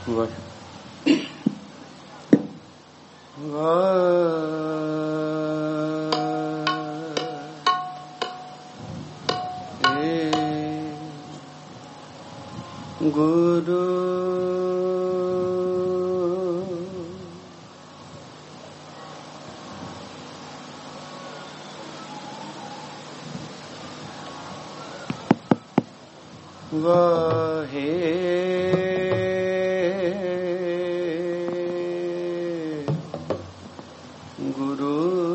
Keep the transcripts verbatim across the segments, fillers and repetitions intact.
गुरु वाहे गुरु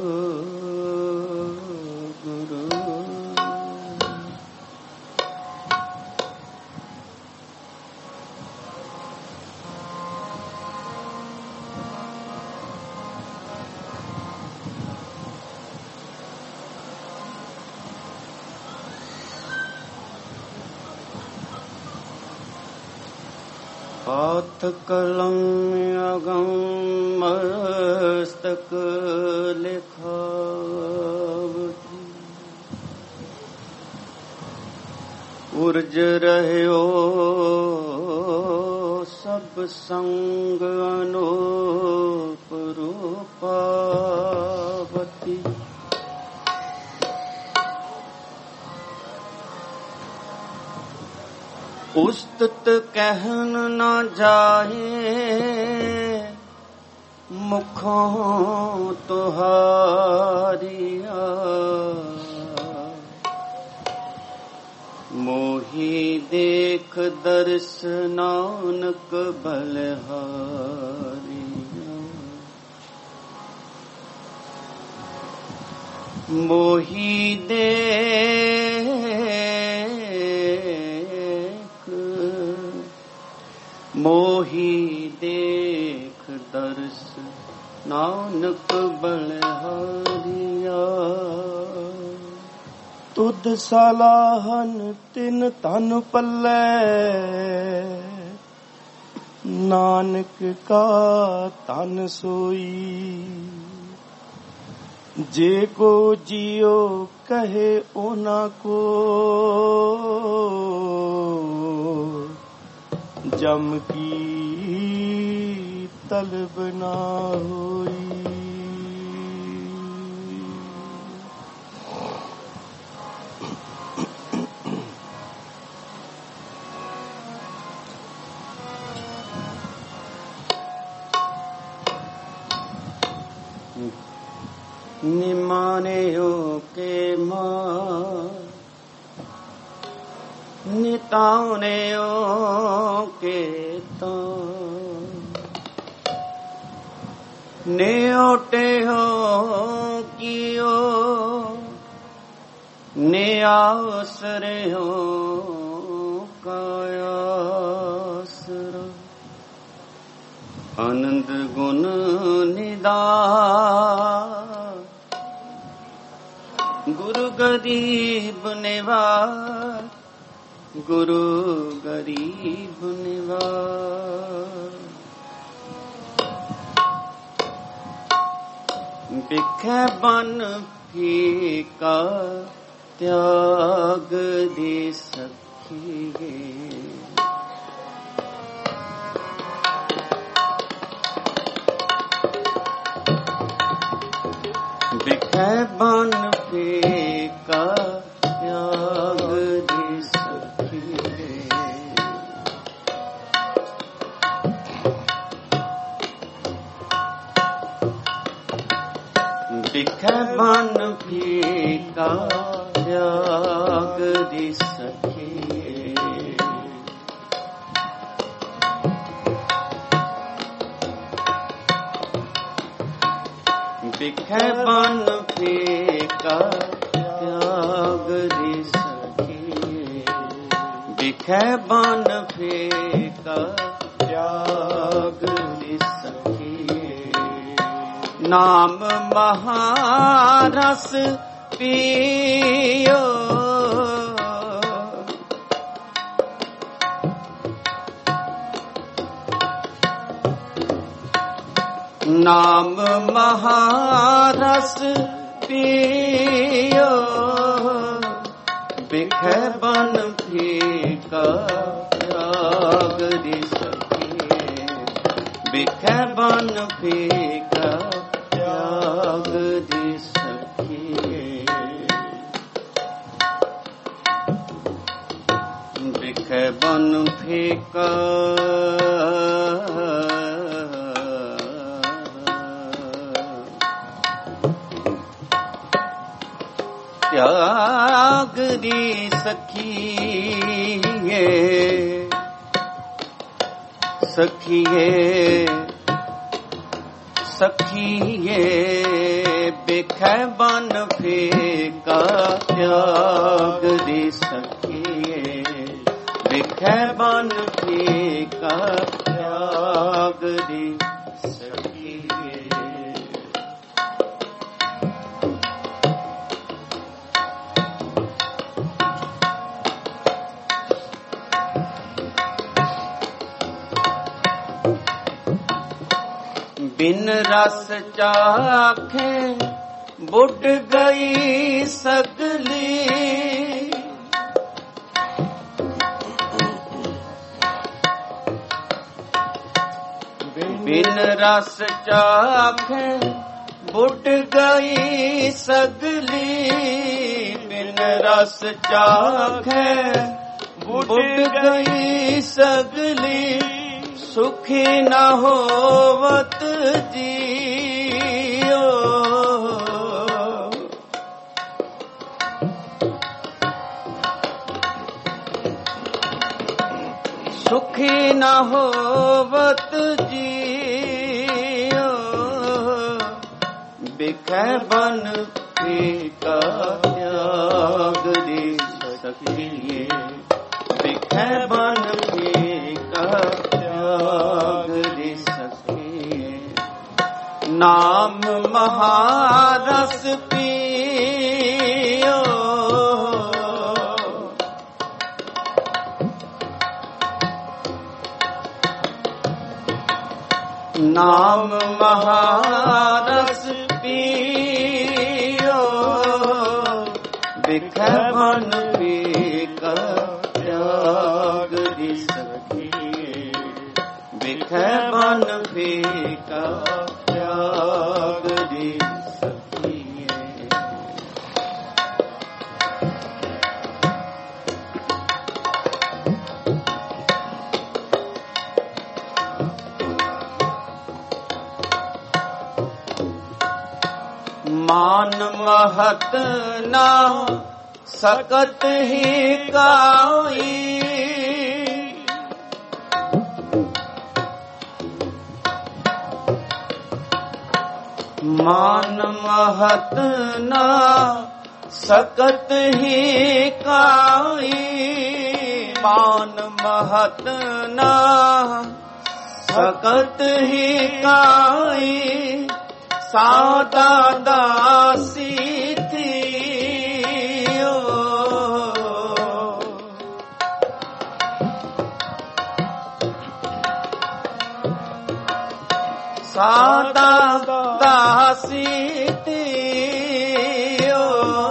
गुरु हाथ कलम अगम मस्तक लिखावटी उर्ज रहयो सब संग अनूप रूपावती उस्तत कहन न जाए मुखों तुहारिया मोही देख दर्श नानक बलहारिया मोही देख मोही देख दर्श नानक बलहारिया तुद सलाहन तिन तन पल्ले नानक का तन सोई जे को जियो कहे ओना को जम की तलब ना होई निमाने के मां निताने के ता नेओटे हो कियो ने आसरे हो कायासरा आनंद गुण निदान गुरु गरीब निवार गुरु गरीब निवार बिखे बन फीका त्याग दे सखिए बिखे बन फीका त्याग दे सखिए बिखे बन फीका त्याग दे सखिए बिखे बन फीका त्याग दे सखिए बिखे बन फीका त्याग दे सखिए नाम महारस पियो नाम महारस पियो बिखे बन फीका त्याग दे सखिए ਬਿਖੈ ਬਨ ਫੀਕਾ ਤਿਆਗ ਦੀ ਸਖੀਏ। ਬਿਖੈ ਬਨ ਫੀਕਾ ਤਿਆਗ ਦੀ ਸਖੀਏ। ਸਖੀਏ ਸਖੀਏ ਬਿਖੈ ਬਨ ਫੀਕਾ ਤਿਆਗ ਦੀ ਸਖੀਏ। ਬਿਖੈ ਬਨ ਫੀਕਾ ਤਿਆਗ ਦੀ ਸਖੀਏ। ਬਿਨ ਰਸ ਚਾਖੇ ਬੁੱਢ ਗਈ ਸਗਲੀ। ਬਿਨ ਰਸ ਚਾਖੇ ਬੁੱਢ ਗਈ ਸਗਲੀ। ਬਿਨ ਰਸ ਚਾਖੇ ਬੁੱਢ ਗਈ ਸਗਲੀ। ਸੁਖੀ ਨ ਹੋਵਤ ਜੀਓ। ਸੁਖੀ ਨ ਹੋਵਤ ਜੀਓ। ਬਿਖੈ ਬਨ ਫੀਕਾ ਤਿਆਗ ਦੀ ਸਖੀਏ। ਬਿਖੈ ਬਨ ਫੀਕਾ ਤਿਆਗ ਦੀ ਸਖੀਏ। ਨਾਮ ਮਹਾਰਸ ਪੀਓ। ਨਾਮ ਮਹਾਰਸ ਪੀਓ। ਬਿਖੈ ਬਨ ਫੀਕਾ ਤਿਆਗ ਦੀ ਸਖੀਏ। ਬਿਖੈ ਬਨ ਫੀਕਾ ਤਿਆਗ ਦੀ ਸਖੀਏ। ਮਾਨ ਮਹਤ ਨਾ ਸਕਤ ਹੀ ਕਾਈ। ਮਾਨ ਮਹਤ ਨਾ ਸਕਤ ਹੀ ਕਾਈ। ਮਾਨ ਮਹਤ ਨਾ ਸਕਤ ਹੀ ਕਾਈ। ਸਾਦਾ ਦਾਸੀ ਥੀਓ। ਸਾਦਾ ਦਾਸੀ ਥੀਓ।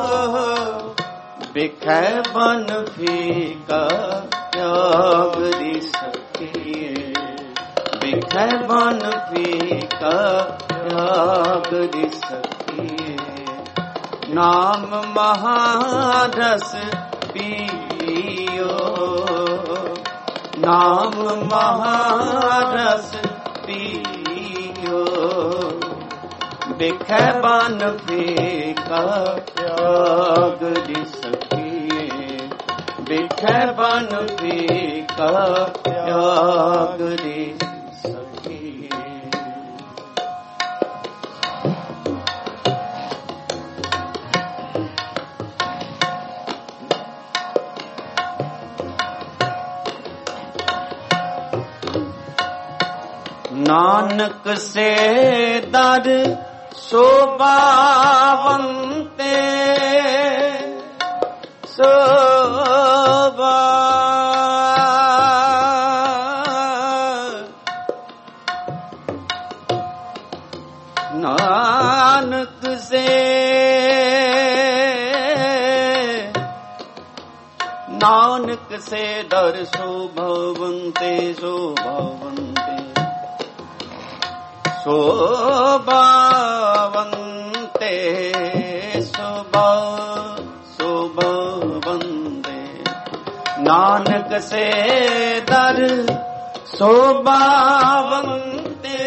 ਬਿਖੈ ਬਨ ਫੀਕਾ ਤਿਆਗ ਦੀ ਸਖੀਏ। ਬਿਖੈ ਬਨ ਫੀਕਾ ਤਿਆਗ ਦੀ ਸਖੀਏ। ਨਾਮ ਮਹਾਰਸ ਪੀਓ। ਨਾਮ ਮਹਾਰਸ ਪੀਓ। ਬਿਖੈ ਬਨ ਫੀਕਾ ਤਿਆਗ ਦੀ ਸਖੀਏ। ਬਿਖੈ ਬਨ ਫੀਕਾ ਤਿਆਗ ਦੀ ਸਖੀਏ। ਨਾਨਕ ਸੇ ਦਰ ਸੋਭਾਵੰਤੇ। ਸੋਭਾ ਨਾਨਕ ਸੇ ਨਾਨਕ ਸੇ ਦਰ ਸੋਭਾਵੰਤੇ। ਸੋਭਾਵੰਤੇ ਸੋਭਾਵੰਤੇ ਸੋਭਾ ਸੋਭਾਵੰਦੇ ਨਾਨਕ ਸੇ ਦਰ ਸੋਭਾਵੰਤੇ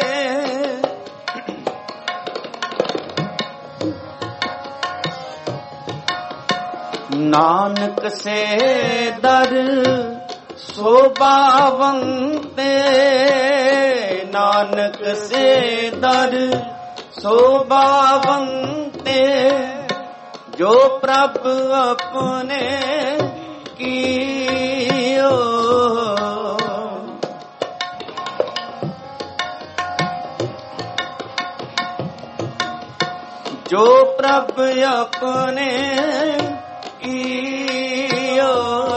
ਨਾਨਕ ਸੇ ਦਰ ਸੋਭਾਵੰਤੇ ਨਾਨਕ ਸੇ ਦਰ ਸੋਭਾਵੰਤੇ ਜੋ ਪ੍ਰਭ ਆਪਣੇ ਕੀਓ ਜੋ ਪ੍ਰਭ ਆਪਣੇ ਕੀਓ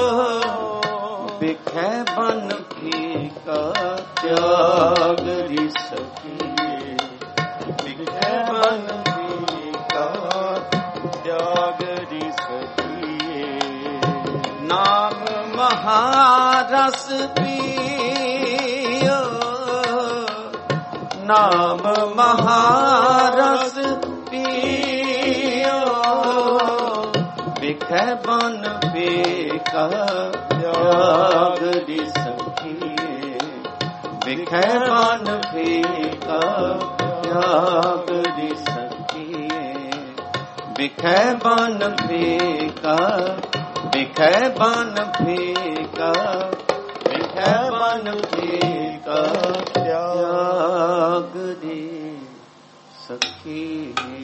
ਬਿਖੈ ਬਨ ਫੀਕਾ ਤਿਆਗ ਰੀ ਸਕੀਏ ਬਿਖੈ ਬਨ ਫੀਕਾ ਤਿਆਗ ਰੀ ਸਕੀਏ ਨਾਮ ਮਹਾਰਸ ਪੀਓ ਨਾਮ ਮਹਾਰਸ ਪੀਓ ਬਿਖੈ ਬਨ ਫੀਕਾ ਤਿਆਗ ਰੀ ਸਕੀਏ ਬਿਖੈ ਬਨ ਫੀਕਾ ਤਿਆਗ ਰੀ ਸਕੀਏ ਬਿਖੈ ਬਨ ਫੀਕਾ ਬਿਖੈ ਬਨ ਫੀਕਾ ਬਿਖੈ ਬਨ ਫੀਕਾ ਤਿਆਗ ਰੀ ਸਕੀਏ।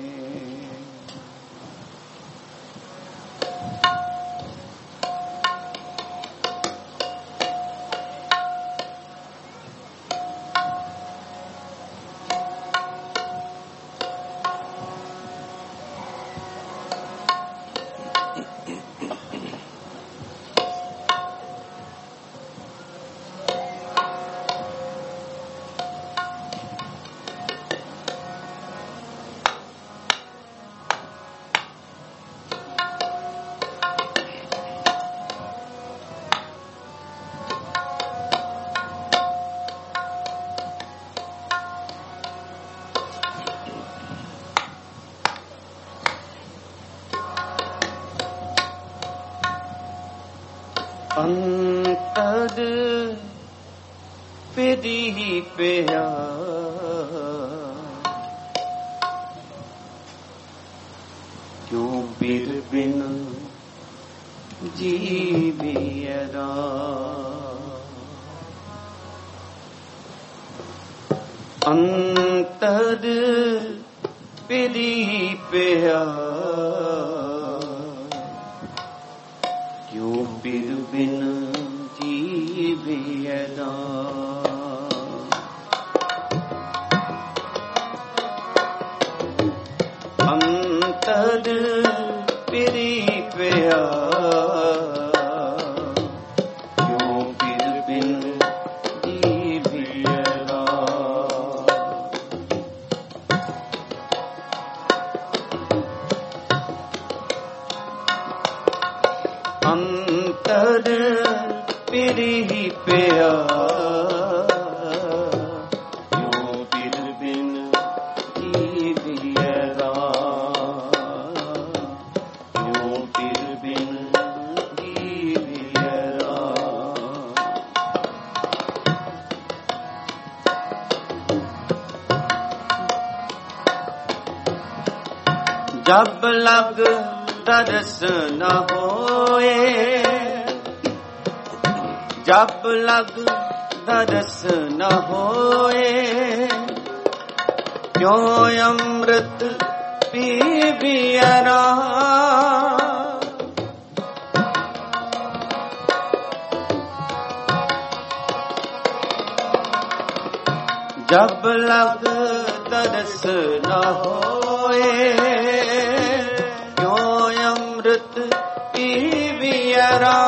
ਅੰਤਰ ਪਿਰੀ ਪਿਆ ਕਿਉਂ ਬਿਰ ਬਿਨ ਜੀਵਿਅਰਾ ਅੰਤਰ ਪਿਰੀ ਪਿਆ ਕਿਉਂ ਬਿਰ ਬਿਨ ਜੀਵਿਅਰਾ ਅੰਤਰ ਪਿਰੀ ਪਿਆ ਕਿਉਂ ਬਿਰ ਬਿਨ ਜੀਵਿਅਰਾ ਅੰਤਰ ਪਿਰੀ ਪਿਆ ਕਿਉਂ ਬਿਰ ਬਿਨ ਜੀਵਿਅਰਾ ਕਿਉਂ ਬਿਰ ਬਿਨ ਜੀਵਿਅਰਾ ਜਬ ਲਗ ਦਰਸ ਨ ਹੋਏ ਜਬ ਲਗ ਦਰਸ ਨ ਹੋਏ ਕਿਉਂ ਅੰਮ੍ਰਿਤ ਪੀਵਿਅਰਾ ਜਬ ਲਗ ਦਰਸ ਨ ਹੋਏ ਕਿਉਂ ਅੰਮ੍ਰਿਤ ਪੀਵਿਅਰਾ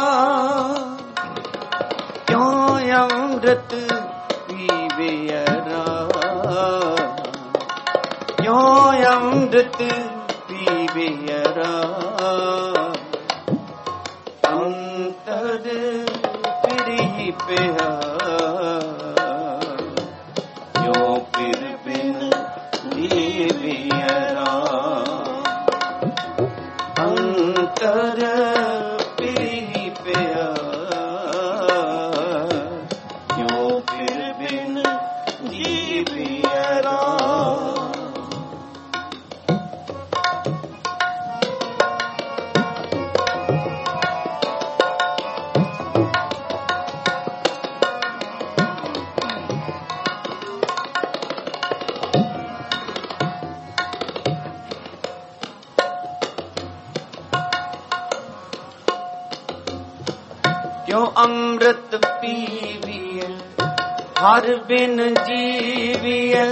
ਕਿਉਂ ਅੰਮ੍ਰਿਤ ਪੀਵਿਅਰਾ ਕਿਉਂ ਅੰਮ੍ਰਿਤ ਪੀਵਿਅਰਾ ਅੰਤਰ ਪਿਰੀ ਪਿਆ ਕਿਉਂ ਅੰਮ੍ਰਿਤ ਪੀਵੀਐ ਹਰ ਬਿਨ ਜੀਵੀਐ।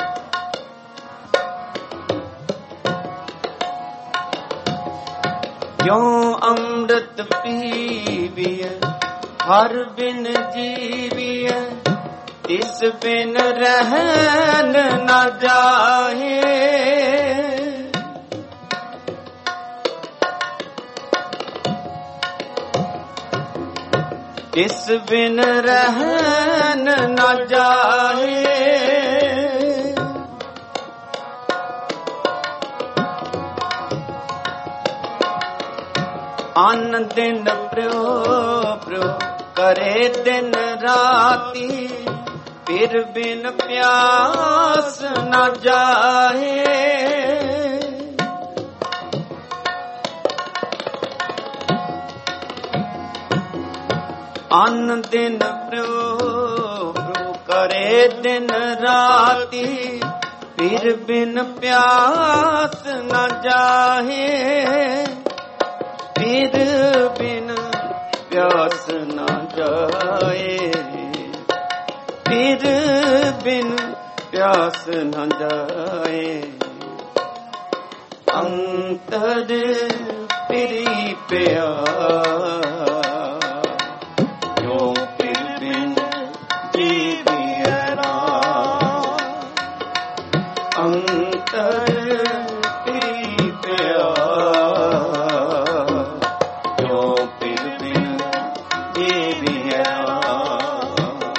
ਕਿਉ ਅੰਮ੍ਰਿਤ ਪੀਵੀਐ ਹਰ ਬਿਨ ਜੀਵੀਐ। ਇਸ ਬਿਨ ਰਹਿਨ ਨਾ ਜਾਹੇ। ਇਸ ਬਿਨ ਰਹਿਨ ਨਾ ਜਾਹੇ। ਅਨ ਦਿਨ ਪ੍ਰਯੋ ਪ੍ਰਯੋ ਕਰੇ ਦਿਨ ਰਾਤੀ। ਫਿਰ ਬਿਨ ਪਿਆਸ ਨਾ ਜਾਹੇ। ਅਨ ਦਿਨ ਪ੍ਰਯੋ ਪ੍ਰਯੋ ਕਰੇ ਦਿਨ ਰਾਤੀ। ਫਿਰ ਬਿਨ ਪਿਆਸ ਨਾ ਜਾਹੇ। ਫਿਰ ਬਿਨ ਪਿਆਸ ਨਾ ਜਾਏ। ਫਿਰ ਬਿਨ ਪਿਆਸ ਨਾ ਜਾਏ। ਅੰਤਰ ਪਿਰੀ ਪਿਆ ਜੋ ਫਿਰ ਬਿਨ ਜੀਵੀਐ ਰਾਮ। ਅੰਤਰ ਪਿਰੀ ਪਿਆ ਜੋ ਫਿਰ ਬਿਨ ਜੀਵੀਐ ਰਾਮ।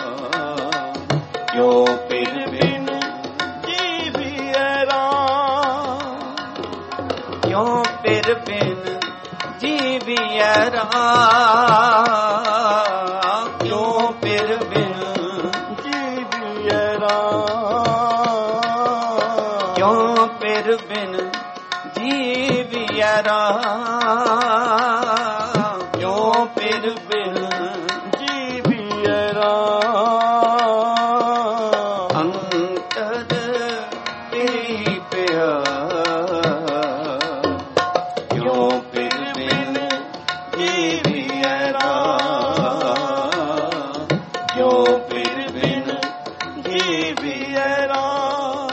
ਜੋ ਫਿਰ ਬਿਨ ਜੀਵੀਐ ਰਾਮ। ਜੋ ਫਿਰ ਬਿਨ ਜੀਵੀਐ ਰਾਮ। ਕਿਉ ਫਿਰ ਬਿਨ ਜੀਵੀਐ ਰਾਮ। ਕਿਉ ਫਿਰ ਬਿਨ ਜੀਵੀਐ ਰਾਮ। ਕਿਉ ਫਿਰ ਬਿਨ ਜੀਵੀਐ ਰਾਮ। ਅੰਤਰ ਪਿਰੀ ਪਿਆ ਕਿਉ ਫਿਰ ਬਿਨ ਜੀਵੀਐ ਰਾਮ। ਕਿਉ ਫਿਰ ਬਿਨ ਜੀਵੀਐ ਰਾਮ।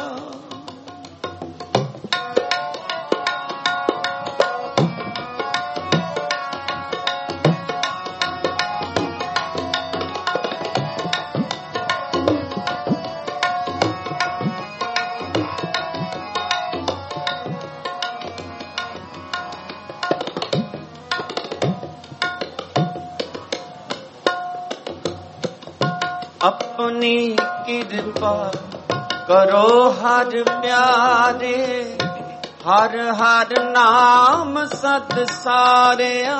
ਆਪਣੀ ਕਿਰਪਾ ਕਰੋ ਹਰ ਪਿਆਰੇ। ਹਰ ਹਰ ਨਾਮ ਸਤ ਸਾਰਿਆ।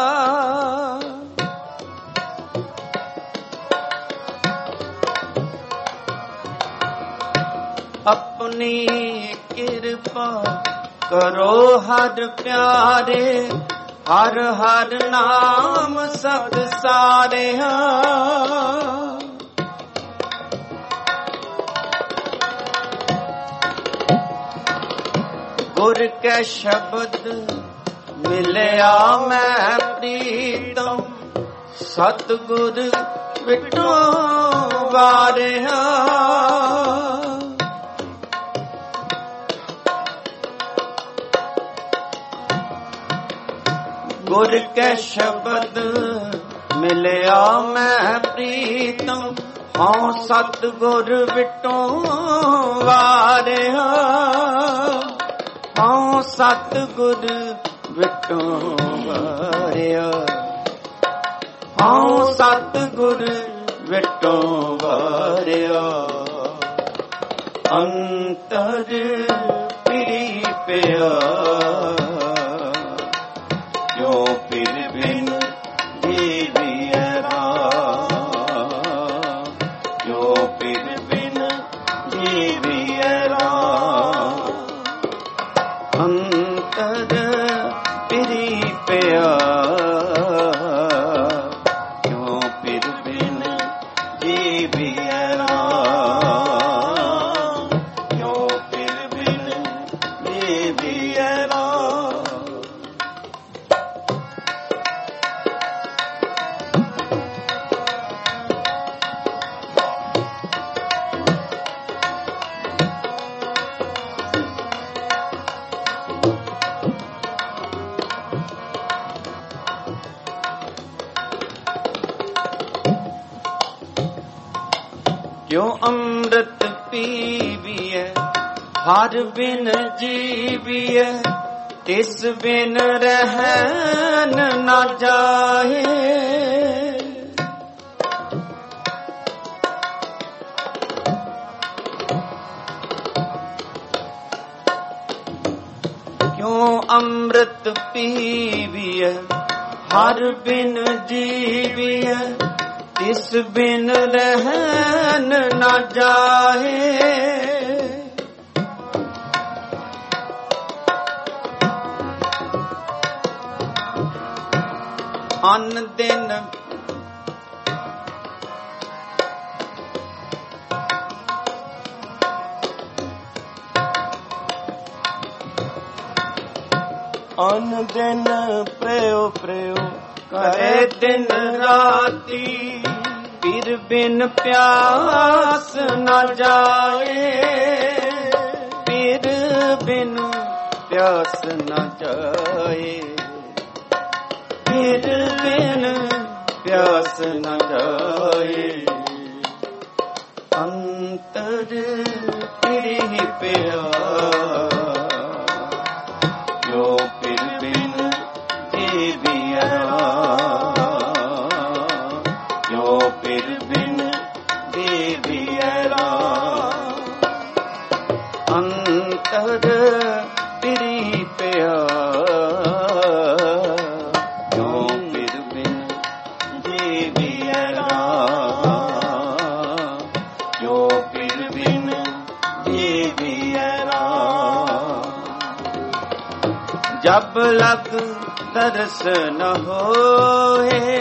ਆਪਣੀ ਕਿਰਪਾ ਕਰੋ ਹਰ ਪਿਆਰੇ। ਹਰ ਹਰ ਨਾਮ ਸਤ ਸਾਰਿਆ। ਗੁਰ ਕੈ ਸ਼ਬਦ ਮਿਲਿਆ ਮੈਂ ਪ੍ਰੀਤਮ। ਸਤਿਗੁਰ ਵਿਟੋ ਵਾਰਿਆ। ਗੁਰ ਕੈ ਸ਼ਬਦ ਮਿਲਿਆ ਮੈਂ ਪ੍ਰੀਤਮ। ਹਉ ਸਤਿਗੁਰ ਵਿਟੋ ਵਾਰਿਆ। ਹਉ ਸਤਿਗੁਰ ਵਿਟੋ ਵਾਰਿਆ। ਹਉ ਸਤਿਗੁਰ ਵਿਟੋ ਵਾਰਿਆ। ਅੰਤਰ ਪਿਰੀ ਪਿਆ ਜੋ ਫਿਰ ਬਿਨ ਜੀਵੀਐ ਰਾਮ। ਜੋ ਫਿਰ ਬਿਨ ਜੀਵੀਐ ਰਾਮ। ਅੰਤਰ ਪਿਰੀ ਪਿਆ ਜੋ ਫਿਰ ਬਿਨ ਜੀਵੀਐ ਰਾਮ। ਜੋ ਫਿਰ ਬਿਨ ਜੀਵੀਐ ਰਾਮ। ਕਿਉ ਅੰਮ੍ਰਿਤ ਪੀਵੀਐ ਹਰ ਬਿਨ ਜੀਵੀਐ ਤਿਸ ਬਿਨ ਰਹਿਣ ਨਾ ਜਾਏ। ਕਿਉ ਅੰਮ੍ਰਿਤ ਪੀਵੀਐ ਹਰ ਬਿਨ ਜੀਵੀਐ ਤਿਸ ਬਿਨ ਰਹਿਣ ਨਾ ਜਾਏ। ਅਨ ਦਿਨ ਅਨ ਦਿਨ ਪ੍ਰਯੋ ਪ੍ਰਯੋ ਕਰੇ ਦਿਨ ਰਾਤੀ ਫਿਰ ਬਿਨ ਪਿਆਸ ਨਾ ਜਾਏ। ਫਿਰ ਬਿਨ ਪਿਆਸ ਨਾ ਜਾਏ। ਫਿਰ ਬਿਨ ਪਿਆਸ ਨਾ ਜਾਏ। ਅੰਤਰ ਤੇਰੀ ਪਿਆ ਜੋ ਫਿਰ ਬਿਨ ਜੀਵਿਆ ਜੋ ਫਿਰ ਬਿਨ ਜੀਵਿਆ ਅੰਤਰ ਤੇਰੀ ਪਿਆ ਜੋ ਫਿਰ ਬਿਨ ਜੀਵਿਆ ਜੋ ਫਿਰ ਬਿਨ ਜੀਵਿਆ ਜਬ ਲਗ ਦਰਸ ਨ ਹੋਏ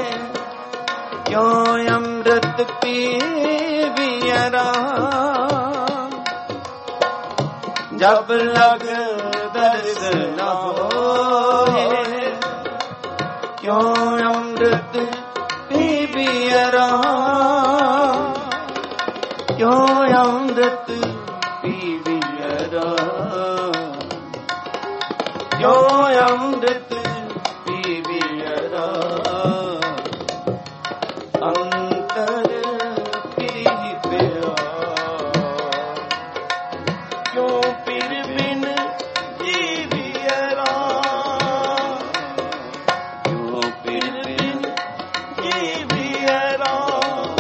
ਕਿਉ ਅੰਮ੍ਰਿਤ ਪੀਵੀਐ ਰਾਮ। ਜਬ ਲਗ ਦਰਸ ਨ ਹੋਏ ਕਿਉ ਅੰਮ੍ਰਿਤ ਪੀਵੀਐ ਰਾਮ। ਕਿਉ ਅੰਮ੍ਰਿਤ ਪੀਵੀਐ ਰਾਮ। ਕਿਉ ਅੰਮ੍ਰਿਤ ਪੀਵੀਐ ਰਾਮ। ਅੰਤਰ ਤੇਰੀ ਪਿਆ ਕਿਉ ਫਿਰ ਬਿਨ ਜੀਵਿਐ ਰਾਮ। ਕਿਉ ਫਿਰ ਬਿਨ ਜੀਵਿਐ ਰਾਮ।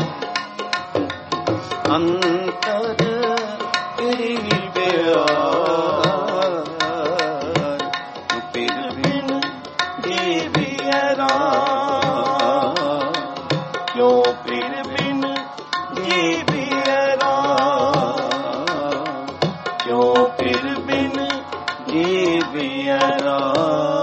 ਅੰਤਰ ਤੇਰੀ ਪਿਆ ਕਿਉ ਫਿਰ ਬਿਨ ਜੀਵਿਐ ਰਾਮ। ਕਿਉ ਫਿਰ ਬਿਨ ਜੀਵਿਐ ਰਾਮ।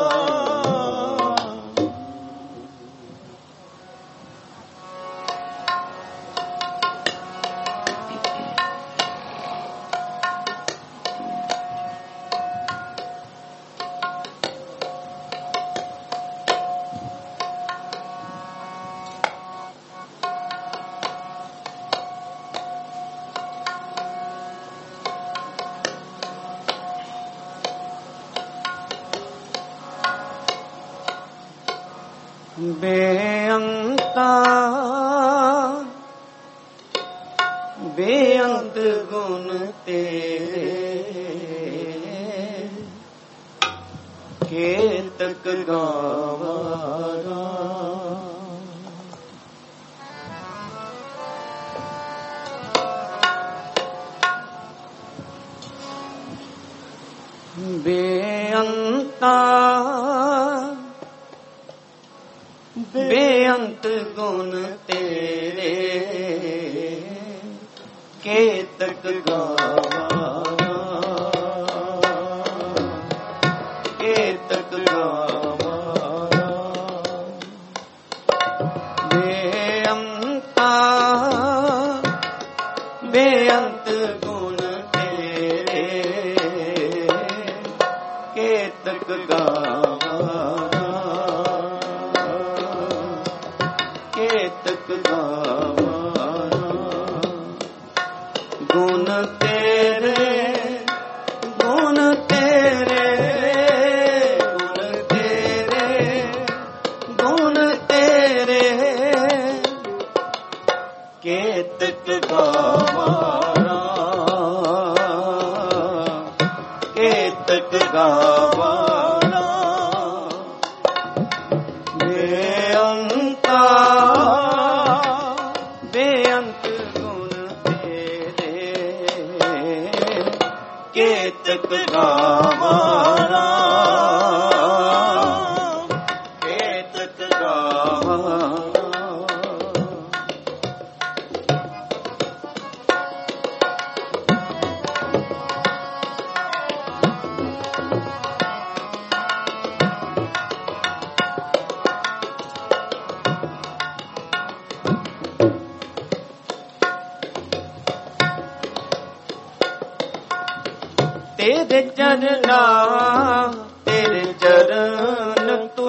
ਬੇਅੰਤਾ ਬੇਅੰਤ ਗੁਣ ਤੇਰੇ ਕੇਤਕ ਗਾਵਾਂ। ਬੇਅੰਤਾ ਬੇਅੰਤ ਗੁਣ ਤੇਰੇ ਕੇਤਕ ਗਾਵਾਂ। ਕੇਤਕ ਗਾਵਾਂ। ਬੇਅੰਤਾ ਬੇਅੰਤ ਗੁਣ ਤੇਰੇ ਕੇਤਕ ਗਾਵਾਂ। ਕੇਤਕ ਗਾਵਾਂ। ਗੁਣ ਤੇਰੇ ਗੁਣ ਤੇਰੇ ਗੁਣ ਤੇਰੇ ਗੁਣ ਤੇਰੇ केतक गावारा केतक गावारा बेअंता बेअंत गुण तेरे केतक गावारा केतक गावारा तेरे चरना तेरे चरण तू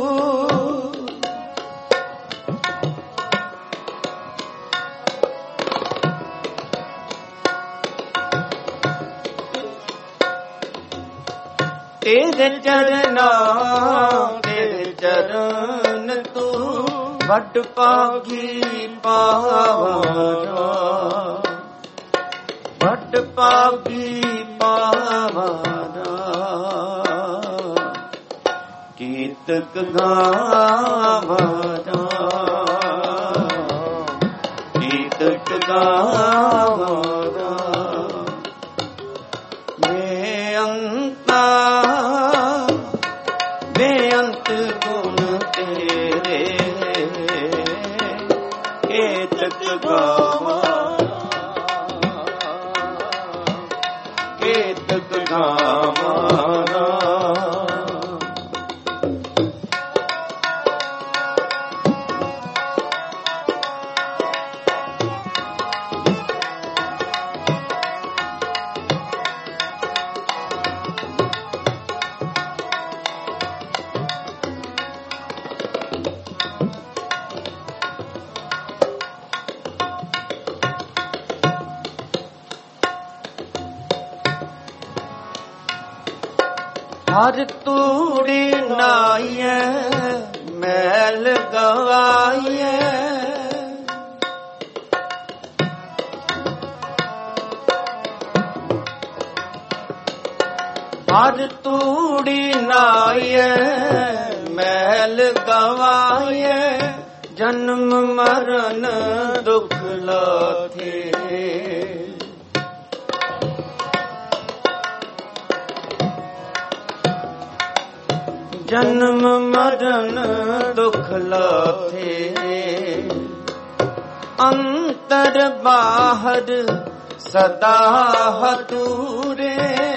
तेरे चरना तेरे चरण तू वड पागी पावारा वड पागी पावारा केतक गावारा केतक गावारा बेअंता बेअंत गुण तेरे केतक गावारा केतक गावारा हर तूड़ी नाइए मैल गवाइए हर तूड़ी नाइए मैल गवाइए जन्म मरण दुख लाथे जन्म मरण दुख लाथे अंतर बाहर सदा हतूरे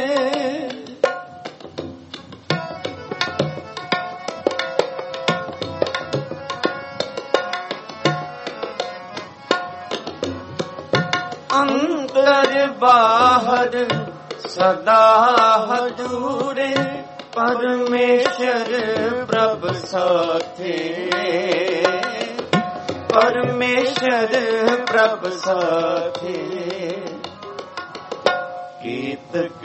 अंतर बाहर सदा हतूरे परमेश्वर प्रभ साथे परमेश्वर प्रभ साथे केतक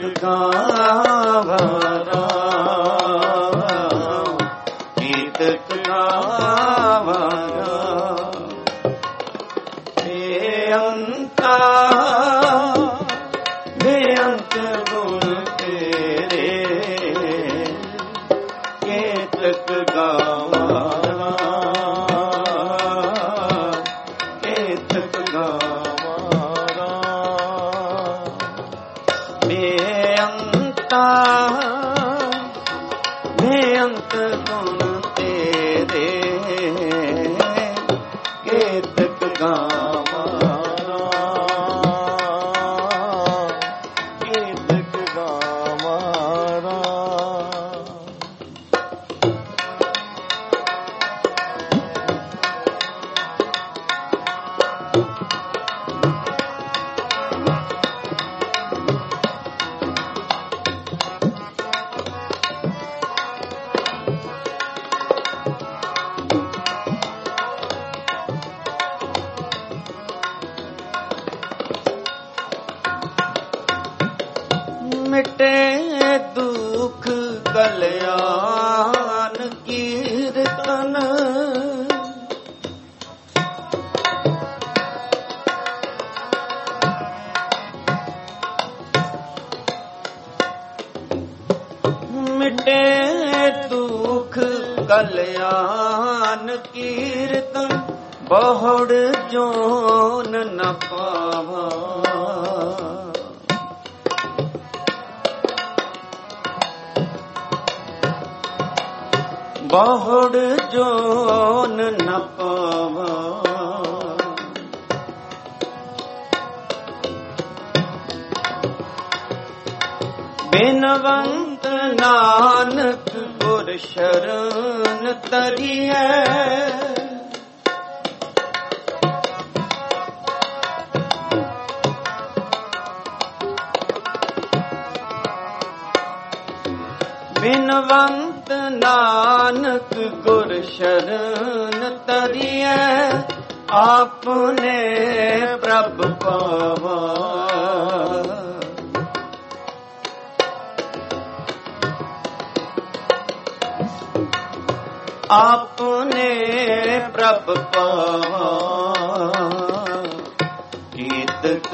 गावारा केतक गावारा बेअंता बेअंत गुण तेरे केतक गावारा केतक गावारा बेअंता बेअंत गुण तेरे केतक गावारा केतक गावारा मिटे दुख कल्याण कीर्तन ਕਲਿਆਣ ਕੀਰਤਨ ਬਹੁੜ ਜੋਨ ਨ ਪਾਵਾ। ਬਹੁੜ ਜੋਨ ਨ ਪਾਵਾ। ਬਿਨਵੰਤ ਨਾਨਕ ਗੁਰ ਸ਼ਰਨ ਤਰੀਐ। ਬਿਨਵੰਤ ਨਾਨਕ ਗੁਰ ਸ਼ਰਨ ਤਰੀਐ। ਆਪਨੇ ਪ੍ਰਭ ਪਾਵਾ। ਆਪਨੇ ਪ੍ਰਭ ਪਾਵਾ। ਕੀਰਤ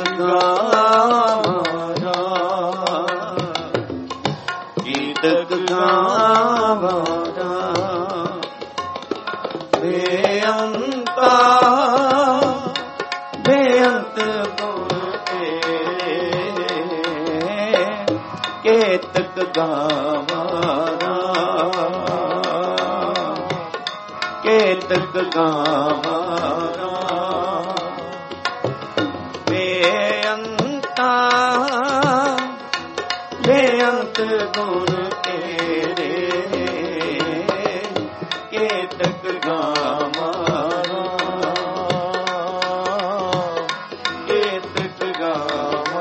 ਗਾਵਾਂ ਕੀਰਤ ਗਾਵਾਂ ਬੇਅੰਤਾ ਬੇਅੰਤ ਗੁਣ ਤੇਰੇ। ਕੀਰਤ ਗਾਵਾਂ ਕੀਰਤ ਗਾਵਾਂ ਬੇਅੰਤਾ ਬੇਅੰਤ ਗੁਣ ਤੇਰੇ। ਕੀਰਤ ਗਾਵਾਂ ਕੀਰਤ ਗਾਵਾਂ।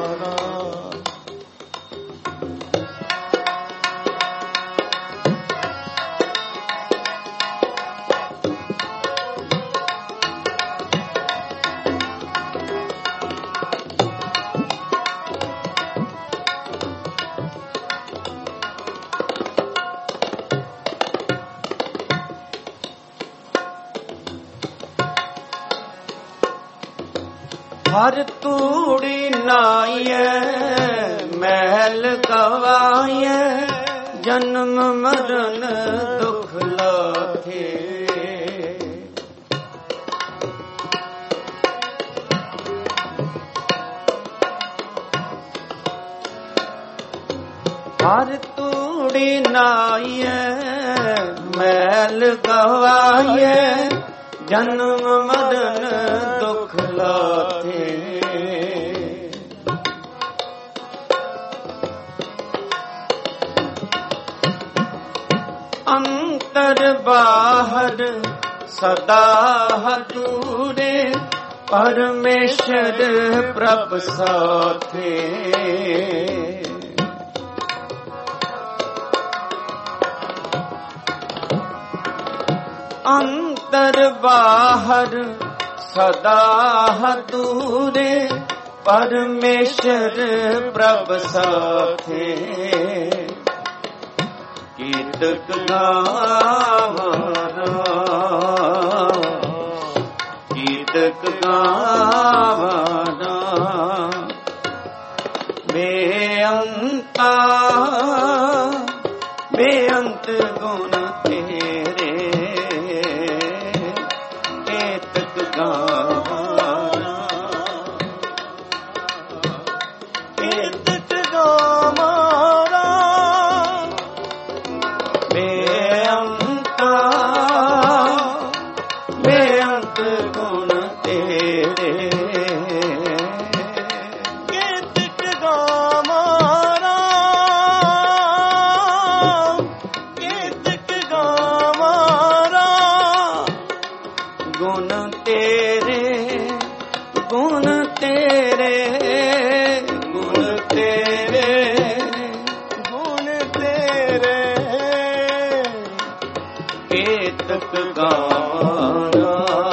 ਹਰ ਤੂੜੀ ਨਾਈਐ ਮਹਿਲ ਗਵਾਈਐ। ਜਨਮ ਮਰਨ ਦੁਖ ਲਾਥੇ। ਹਰ ਤੂੜੀ ਨਾਈਐ ਮਹਿਲ ਗਵਾਈਐ। ਜਨਮ ਮਰਨ ਦੁਖ ਲਾਥੇ। ਅੰਤਰ ਬਾਹਰ ਸਦਾ ਹਦੂਰੇ। ਪਰਮੇਸ਼ਰ ਪ੍ਰਭ ਸਾਥੇ। ਅੰਤਰ ਬਾਹਰ ਸਦਾ ਹਦੂਰੇ। ਪਰਮੇਸ਼ਰ ਪ੍ਰਭ ਸਾਥੇ। ਕੀਰਤ ਗਾਵਾਂ ਕੀਰਤ ਗਾਵਾਂ ਬੇਅੰਤਾ ਬੇਅੰਤ ਗੁਣ ਤੇਰੇ। ਕੀਰਤ ਗਾਵਾਂ ਕੀਰਤ ਗਾਵਾਂ ਬੇਅੰਤਾ ਬੇਅੰਤ ਗੁਣ ਤੇਰੇ। ਕੀਰਤ ਗਾਵਾਂ ਕੀਰਤ ਗਾਵਾਂ ਗੁਣ ਤੇਰੇ ਗੁਣ ਤੇਰੇ ਗੁਣ ਤੇਰੇ ਗੁਣ ਤੇਰੇ। ਕੀਰਤ ਗਾਵਾਂ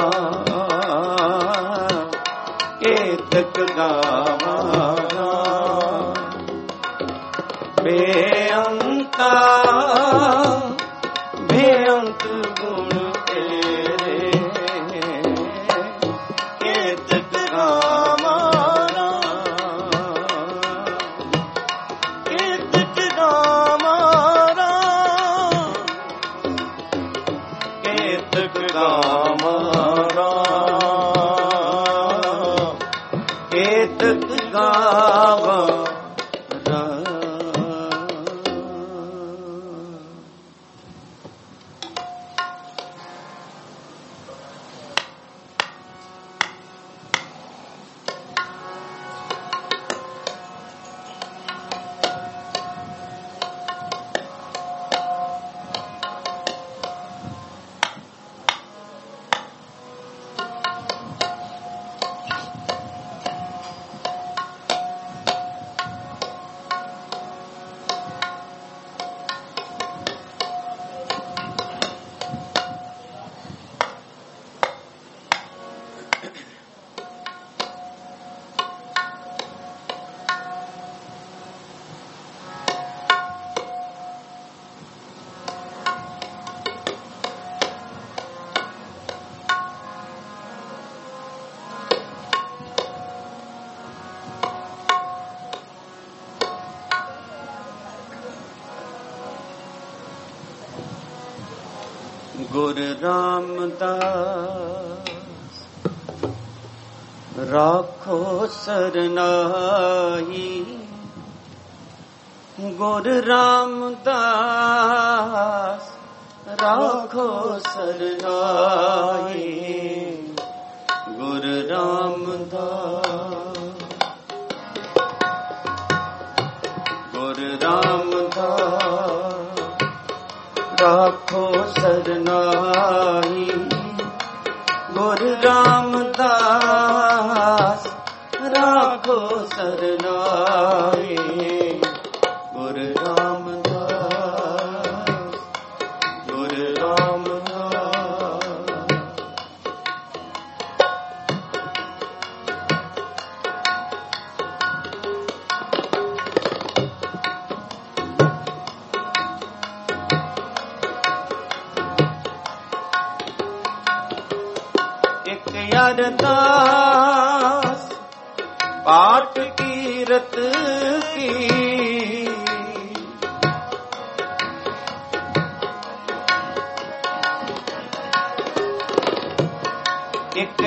ਕੀਰਤ ਗਾਵਾਂ ਬੇਅੰਤਾ ਬੇਅੰਤ ਗੁਣ ਤੇਰੇ। ਕੀਰਤ ਗਾਵਾਂ ਕੀਰਤ ਗਾਵਾਂ गावा गुरु रामदास राखो सरनाई। गुरु रामदास राखो सरनाई। गुरु रामदास गुरु रामदास राखो सरनाई। गुरु रामदास राखो सरनाई। गुरु रामदास गुरु रामदास अरदास पाठ कीरत की। एक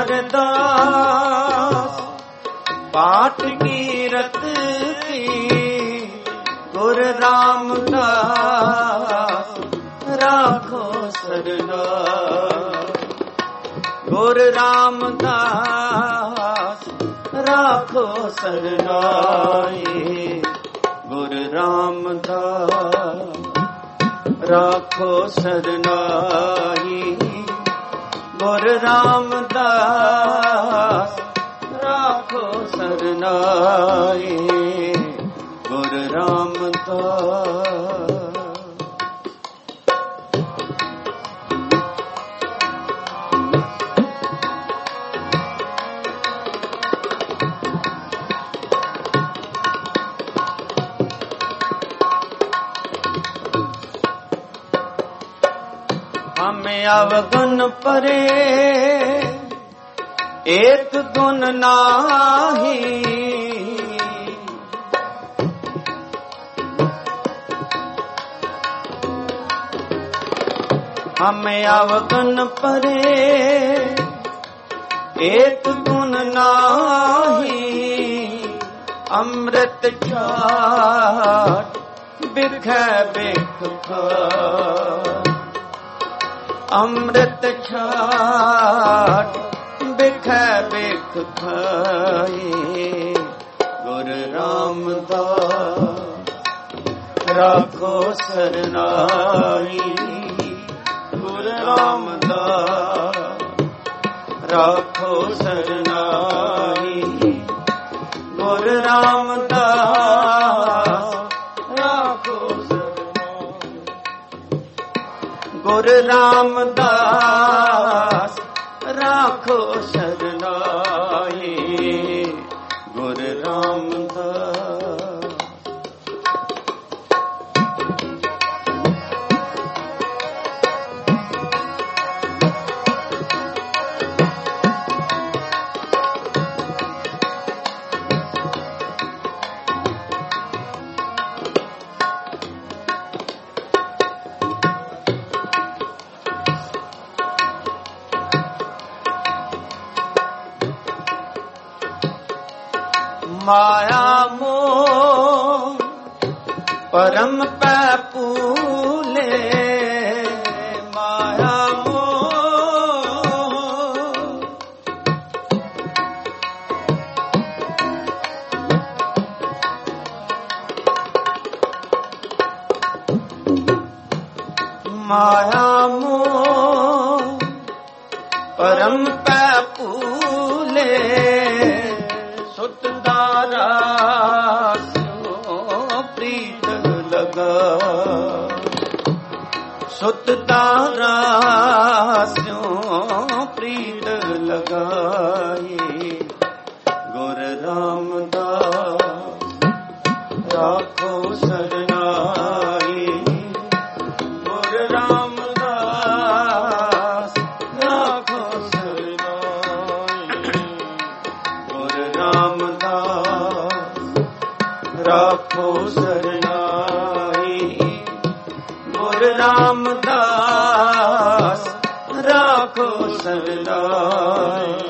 अरदास पाठ कीरत की। गुरु रामदास राखो सरनाई। गुरु रामदास राखो सरनाई। गुरु रामदास राखो सरनाई। गुरु रामदास राखो सरनाई। गुरु रामदास हमें अवगुण परे एक गुण नाही। हमें अवगुण परे एक गुण नाही। अमृत छाट बिख बिख अमृत छाट बिख बिख खाए। गुरु रामदास राखो सरनाई। गुरु रामदास राखो सरनाई। गुरु रामदास राखो गुरु रामदास राखो सरनाई। गुरु रामदास माया मोह परम पै पूले माया माया मोह परम पै पूले सुत दारा स्यो प्रीत लगा सुत दारा स्यो प्रीत लगाई गुर रामदास राखो सरनाई राखो सरनाई गुर रामदास राखो सरनाई।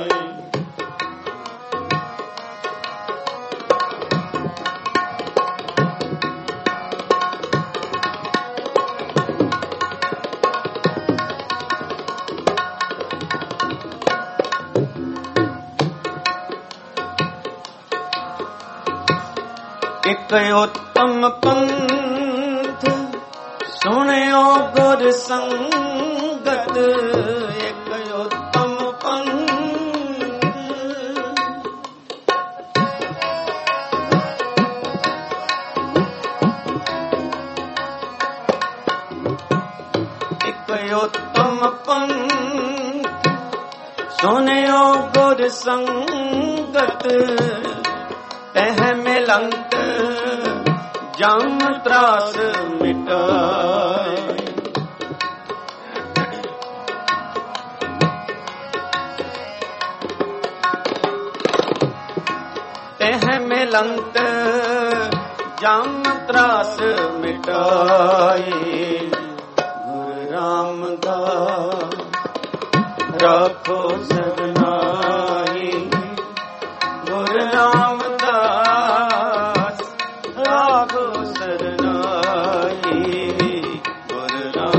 एक उत्तम पंथ सुनियो गुर संगत एक उत्तम पंथ एक उत्तम पंथ सुनियो गुर संगत तह मिलंत जम त्रास मिटाए तह मिलंत जम त्रास मिटाए गुर रामदास राखो सरनाई गुर रामदास राखो सरनाई गुर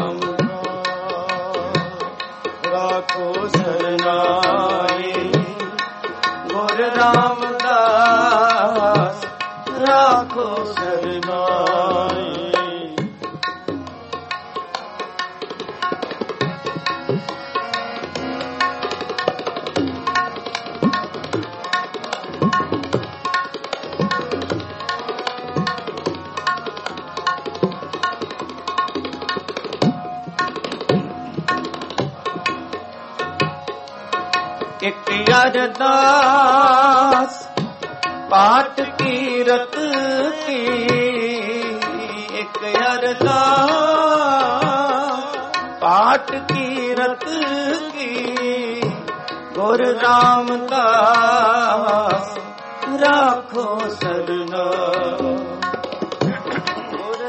रामदास राखो सरनाई गुर रामदास राखो सरनाई। एक अरदास पाठ कीरत की एक अरदास पाठ कीरत की गुर रामदास राखो सरनाई गुर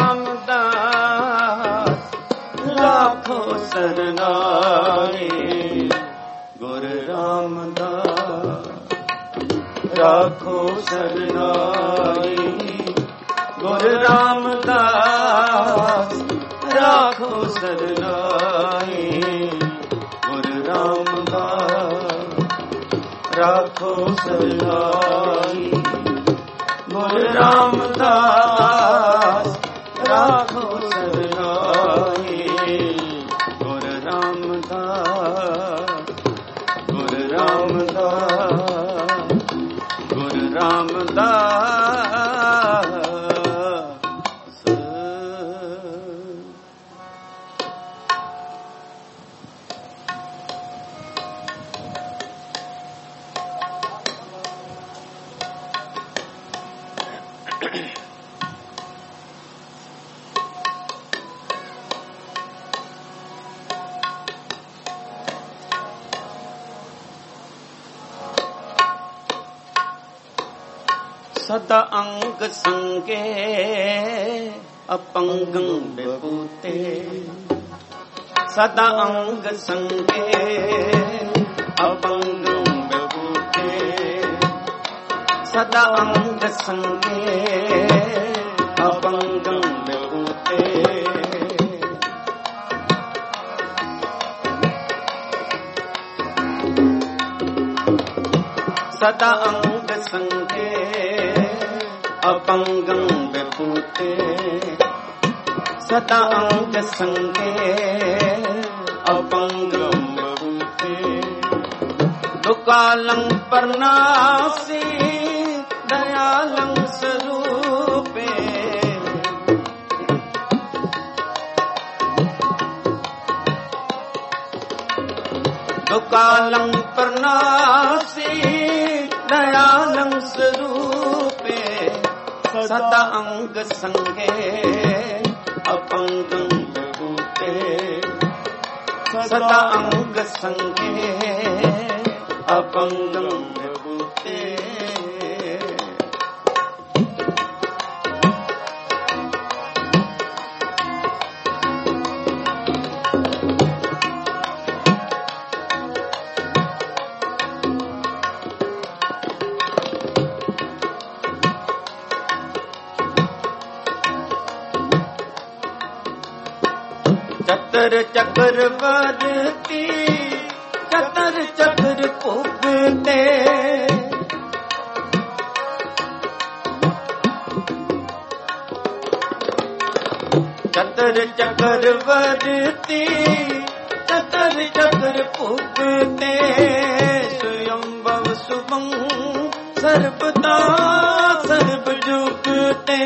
रामदास राखो सरनाई गुर रामदास राखो सरनाई गुर रामदास राखो सरनाई गुर रामदास राखो सरनाई गुर रामदास राखो सरनाई गुर रामदास गुर रामदास गुर रामदास। सदा अंग संगे अपंगं विभूते सदा अंग संगे अपंगं विभूते सदा अंग संगे अपंगं विभूते सदा अंग संगे अपंगं विभूते सदा अंग संगे अपंगं विभूते दुकालं परनासी दयालं स्वरूपे दुकालं परनासी दयालं स्वरूपे सदा अंग संगे अपंगं विभूते सदा अंग संगे अपंगं विभूते चतर चक्रवर्ती चतर चक्र पुगते चतर चक्रवर्ती चतर चक्र पुगते स्वयंभव शुभं सर्वदा सर्व जुगते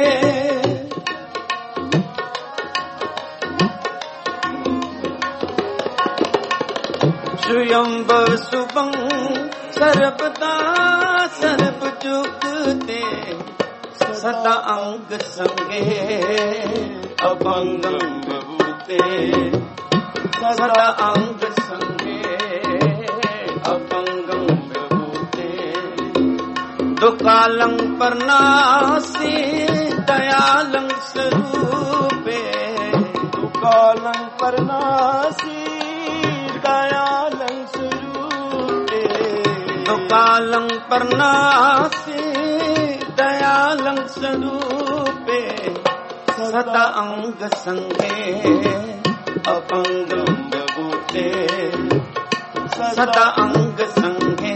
स्वयंभव शुभं सर्वदा सर्व जुगते सदा अंग संगे अपंगं विभूते सदा अंग संगे अपंगं विभूते दुकालं परनासी दयालं स्वरूपे दुकालं परनासी दयालं स्वरूपे दुकालं परनासी दयालं स्वरूपे सदा अंग संगे अपंगं विभूते सदा अंग संगे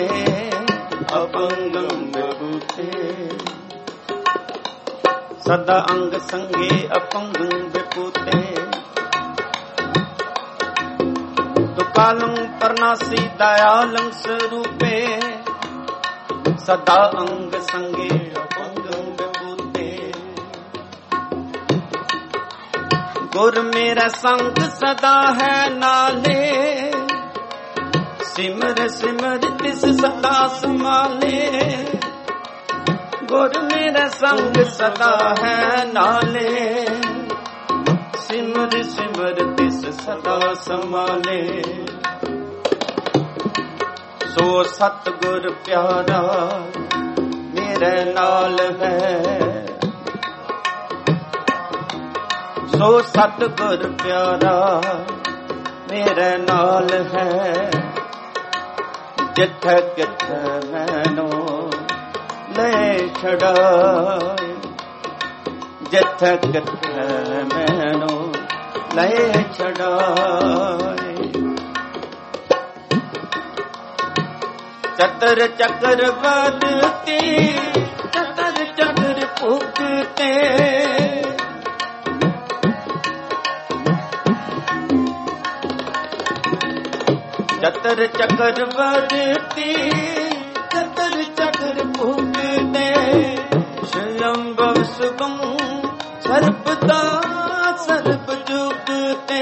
अपंगं विभूते सदा अंग संगे अपंगं विभूते दुकालं परनासी दयालं स्वरूपे सदा अंग संगे अपंगं विभूते गुर मेरा संग सदा है नाले सिमर सिमर तिस सदा संभाले गुर मेरा संग सदा है नाले सिमर सिमर तिस सदा संभाले सो सतगुर प्यारा मेरे नाल है सो सतगुर प्यारा मेरे नाल है जिथे किथे मैनू ले छड़ाए जिथे किथे मैनू ले छड़ाए चतर चक्रवर्ती चतर चक्र पुगते चतर चक्रवर्ती चतर चक्र पुगते स्वयंभव शुभं सर्वदा सर्व जुगते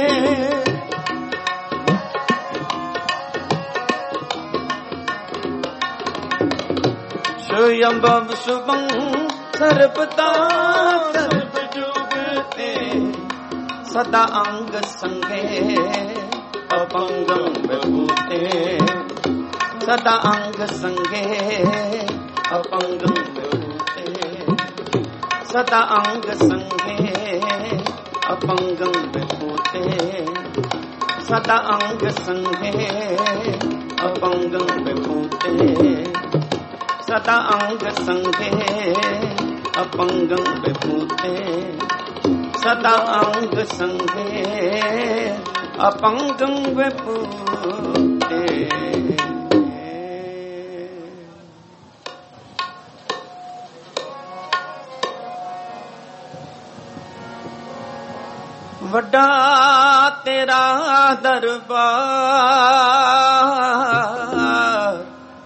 स्वयंभव शुभं सर्वदा सर्व जुगते सदा अंग संगे अपंगं विभूते सदा अंग संगे अपंगं विभूते सदा अंग संगे अपंगं विभूते सदा अंग संगे अपंगं विभूते ਸਦਾ ਅੰਗ ਸੰਗੇ ਅਪੰਗੰ ਵਿਭੂਤੇ ਸਦਾ ਅੰਗ ਸੰਗੇ ਅਪੰਗੰ ਵਿਭੂਤੇ ਵੱਡਾ ਤੇਰਾ ਦਰਬਾਰ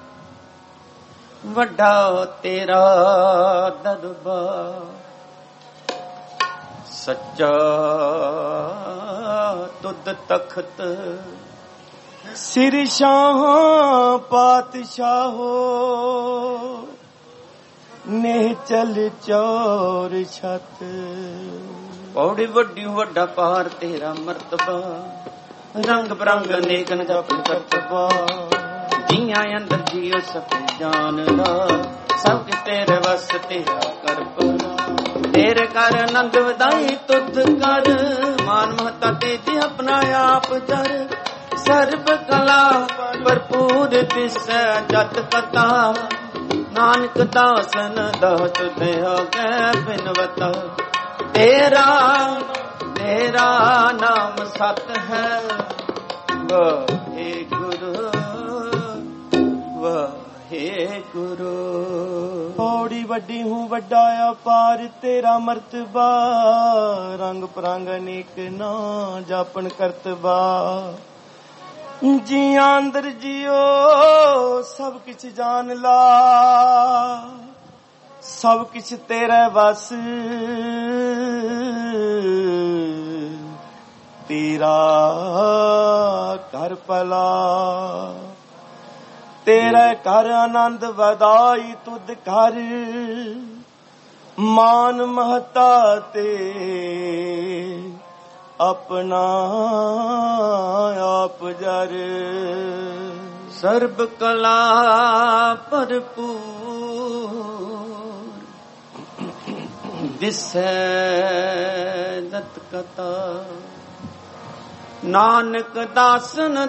ਵੱਡਾ ਤੇਰਾ ਦਰਬਾਰ ਸੱਚਾ ਤੁਧ ਤਖਤ ਸਿਰ ਸ਼ਾਹ ਪਾਤਸ਼ਾਹੋ ਨੇ ਚਲ ਚੌਰ ਛਤ ਪੌੜੀ ਵੱਡੀ ਵੱਡਾ ਪਾਰ ਤੇਰਾ ਮਰਤਬਾ ਰੰਗ ਬਰੰਗ ਅਨੇਕਨ ਜਪਨ ਕਰਤਬਾ ਜੀਆਂ ਅੰਦਰ ਜੀਉ ਸਭ ਜਾਨ ਲਾ ਸਭ ਕਿ ਤੇਰੇ ਵਸ ਤੇਰਾ ਕਰ ਪਰਾ ਤੇਰੇ ਕਰ ਆਨੰਦ ਵਧਾਈ ਤੁਧ ਕਰ ਮਾਨ ਮਹਤਾ ਤੇਜ ਆਪਣਾ ਆਪ ਜਰ ਸਰਬ ਕਲਾ ਭਰਪੂਰ ਦਿਸੈ ਜਤ ਕਤਾ ਨਾਨਕ ਦਾਸਨ ਦਾਸ ਦਇਆ ਕੈ ਬਿਨਵਤਾ ਤੇਰਾ ਤੇਰਾ ਨਾਮ ਸਤ ਹੈ ਵਾਹਿਗੁਰੂ ਵਾਹਿਗੁਰੂ ਪੌੜੀ ਵੱਡੀ ਹੂੰ ਵੱਡਾ ਅਪਾਰ ਤੇਰਾ ਮਰਤਬਾ ਰੰਗ ਪਰੰਗ ਅਨੇਕ ਨਾ ਜਾਪਨ ਕਰਤਬਾ ਜੀਆਂ ਅੰਦਰ ਜਿਉ ਸਭ ਕਿਛ ਜਾਣ ਲਾ ਸਭ ਕਿਛ ਤੇਰੇ ਵਸ ਤੇਰਾ ਘਰ ਪਲਾ ਤੇਰੇ ਘਰ ਆਨੰਦ ਵਧਾਈ ਤੁਧ ਘਰ ਮਾਨ ਮਹਤਾ ਤੇ ਆਪਣਾ ਆਪ ਜਰ ਸਰਬ ਕਲਾ ਭਰਪੂਰ ਦਿਸੈ ਦਤ ਕਤਾ ਨਾਨਕ ਦਾਸਨ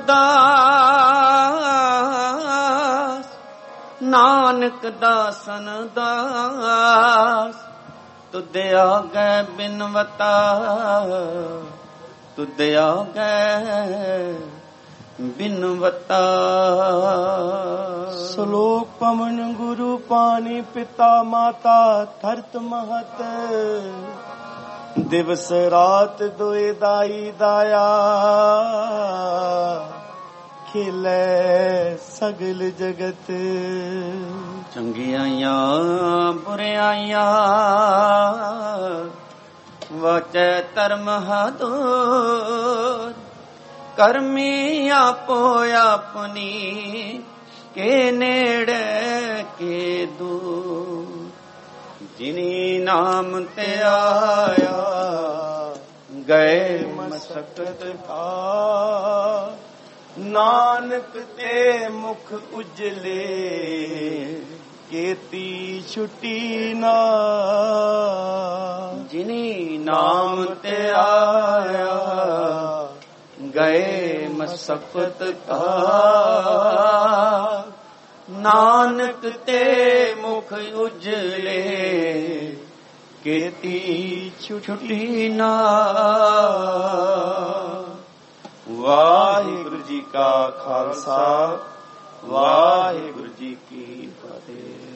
ਦਾਸ ਨਾਨਕ ਦਾਸਨ ਦਾਸ ਤੁਧ ਆਗੈ ਬਿਨਵਤਾ ਤੁਧ ਆਗੈ ਬਿਨਵਤਾ ਸ਼ਲੋਕ ਪਵਨ ਗੁਰੂ ਪਾਣੀ ਪਿਤਾ ਮਾਤਾ ਧਰਤ ਮਹਤ ਦਿਵਸ ਰਾਤ ਦੋਇ ਦਾਈ ਦਾਇਆ ਖੇਲੇ ਸਗਲ ਜਗਤ ਚੰਗਿਆਈਆਂ ਬੁਰਿਆਈਆਂ ਵਾਚੈ ਧਰਮ ਹਾਦੂਰ ਕਰਮੀ ਆਪੋ ਆਪਣੀ ਕੇ ਨੇੜੇ ਕੇ ਦੂਰ ਜਿਨੀ ਨਾਮ ਤੇ ਆਇਆ ਗਏ ਮਸਕਤ ਕਾ ਨਾਨਕ ਤੇ ਮੁਖ ਉਜਲੇ ਕੀਤੀ ਛੁੱਟੀ ਨਾ ਜਿਨੀ ਨਾਮ ਤੇ ਆਇਆ ਗਏ ਮਸਕਤ ਕਾ ਨਾਨਕ ਤੇ ਮੁਖ ਉਜਲੇ ਕੀਤੀ ਛੁੱਟੀ ਨਾ ਵਾਹਿਗੁਰੂ ਜੀ ਕਾ ਖਾਲਸਾ ਵਾਹਿਗੁਰੂ ਜੀ ਕੀ ਫਤਿਹ।